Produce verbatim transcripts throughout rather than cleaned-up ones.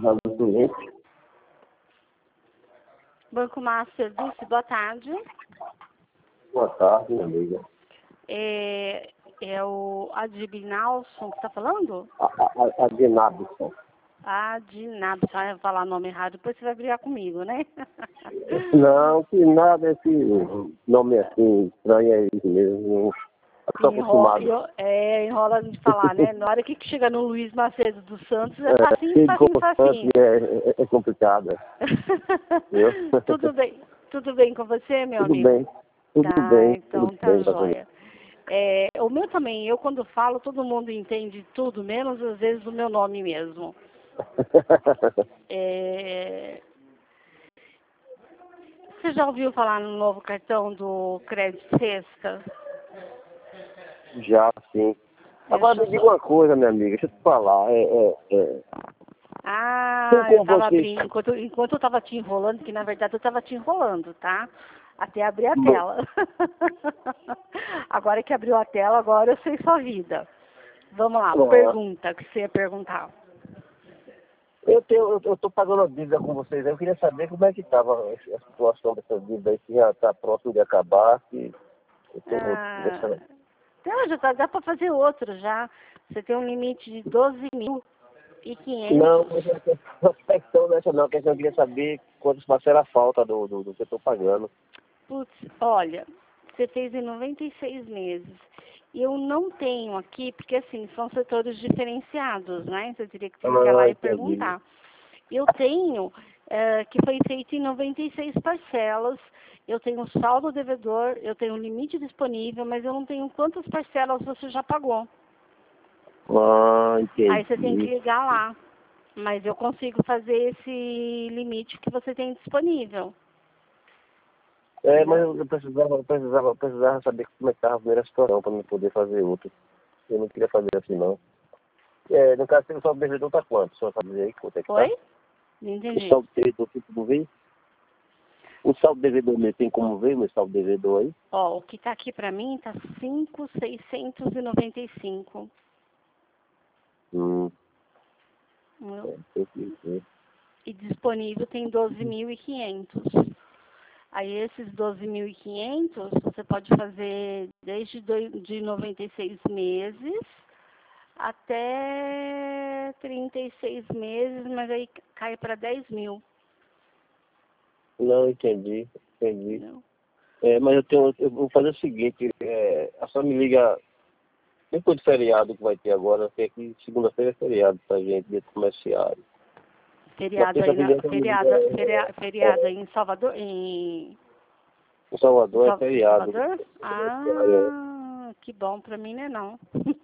cuidar do cliente. Banco Master disse, boa tarde. Boa tarde, minha amiga. É, é o Adibinalson que está falando? A, a, a de Nabson. Adinabson, ah, eu vou falar nome errado, depois você vai brigar comigo, né? Não, que nada, esse nome assim estranho é isso mesmo. Estou Enrola, acostumado. eu- é, enrola de falar, né? Na hora que chega no Luiz Macedo dos Santos, é É, facinho, que facinho, constante facinho. é, é, é complicado. Viu? Tudo bem, tudo bem com você, meu Tudo amigo? bem, tudo Tá, bem, então tudo tá bem, tá bem. jóia. É, o meu também, eu quando falo, todo mundo entende tudo, menos às vezes o meu nome mesmo. É, você já ouviu falar no novo cartão do Crédito Sexta? Já, sim. Agora Deixa me eu diga só... uma coisa, minha amiga, deixa eu te falar. É, é, é. Tem Ah, eu como tava você. abrindo, enquanto, enquanto eu tava te enrolando, que na verdade eu tava te enrolando, tá? Até abrir a tela. Agora que abriu a tela, agora eu sei sua vida. Vamos lá, Ó, pergunta, que você ia perguntar. Eu tenho, eu, eu tô pagando a dívida com vocês. Eu queria saber como é que estava a situação dessa dívida aí, se já está próximo de acabar, se eu tenho Ah, essa. então já tá, dá para fazer outro já. Você tem um limite de doze mil e Não, quinhentos. mas a questão dessa não, a questão eu queria saber quantos parcelas a falta do, do, do que eu estou pagando. Putz, olha, você fez em noventa e seis meses. Eu não tenho aqui, porque assim, são setores diferenciados, né? Você teria que ligar Ah, lá e entendi. perguntar. Eu tenho, eh, que foi feito em noventa e seis parcelas, eu tenho saldo devedor, eu tenho limite disponível, mas eu não tenho quantas parcelas você já pagou. Ah, Aí você tem que entendi. ligar lá. Mas eu consigo fazer esse limite que você tem disponível. É, mas Entendeu? eu precisava, eu precisava, eu precisava saber como é que estava a primeira situação para me poder fazer outro. Eu não queria fazer assim, não. É, no caso, o saldo devedor tá quanto? Só sabe dizer aí quanto é que tá? Oi? Não O entendi. saldo devedor tem como ver? O saldo devedor meu tem como ver, meu saldo devedor aí? Ó, o que tá aqui pra mim tá cinco mil seiscentos e noventa e cinco. Hum, Entendeu? é, tem que ver. E disponível tem doze mil e quinhentos. Aí esses doze mil e quinhentos você pode fazer desde do- de noventa e seis meses até trinta e seis meses, mas aí cai para dez mil. Não, entendi, entendi. Entendeu? É, mas eu tenho, eu vou fazer o seguinte, é, a só me liga, depois do feriado que vai ter agora, porque aqui segunda-feira é feriado pra gente, dia comerciário. Na Feriado aí, na, terça-feira me liga, feriado, feria, é, feriado aí em Salvador, em, em em Salvador é Sal- feriado. Salvador? Comerciário, é. Ah, que bom pra mim, né não?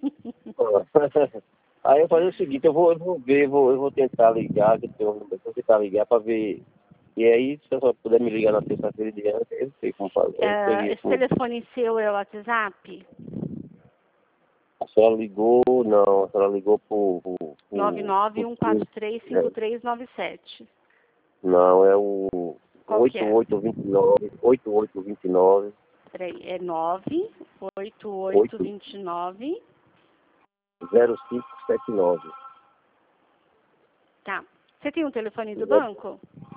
Aí eu vou fazer o seguinte, eu vou, eu vou ver, eu vou, eu vou tentar ligar, que eu tenho, eu vou tentar ligar para ver. E aí, se eu só puder me ligar na terça-feira de diante, eu sei como fazer. Eu Ah, seria esse como. telefone seu é o WhatsApp? A senhora ligou, não, a senhora ligou por. por, nove por, nove por um quatro Teams, três cinco né? três nove sete. Não, é o Qual que oito é? oito dois nove, oito oito dois nove, Peraí, é nove oito oito oito dois nove. zero cinco sete nove. Tá. Você tem um telefone do banco?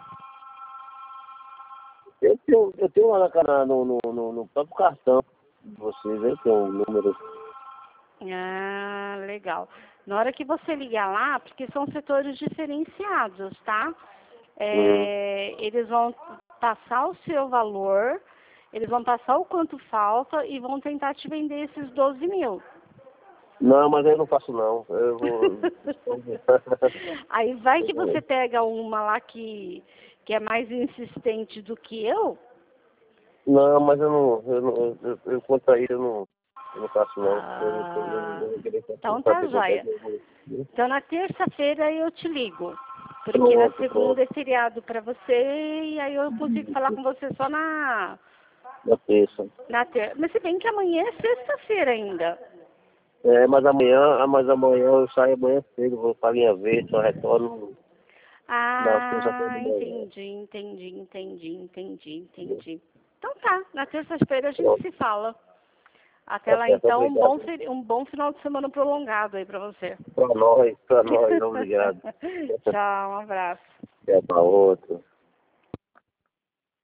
Eu tenho, eu tenho lá na, no, no, no, no próprio cartão de vocês, eu tenho um número. Ah, legal. Na hora que você ligar lá, porque são setores diferenciados, tá? Hum. É, eles vão passar o seu valor, eles vão passar o quanto falta e vão tentar te vender esses doze mil. Não, mas eu não faço não. Eu vou. Aí vai que você pega uma lá que, que é mais insistente do que eu. Não, mas eu não. Eu, não, eu, eu quanto a isso, eu não, eu não faço não. Eu, eu, eu, Ah, eu vou querer então tá saber quanto é joia. que eu vou. Então na terça-feira eu te ligo. Porque na Pronto, pronto. segunda é feriado para você e aí eu consigo falar com você só na, Na terça. na terça. Mas se bem que amanhã é sexta-feira ainda. É, mas amanhã, ah, mas amanhã eu saio amanhã cedo, vou para linha verde, só retorno na terça-feira Ah, de manhã. entendi, entendi, entendi, entendi, entendi. Então tá, na terça-feira a gente Pronto, se fala. Até lá, Tá certo, então, um bom, obrigado. feri- um bom final de semana prolongado aí para você. Para nós, para nós, obrigado. Tchau, um abraço. Até para outro.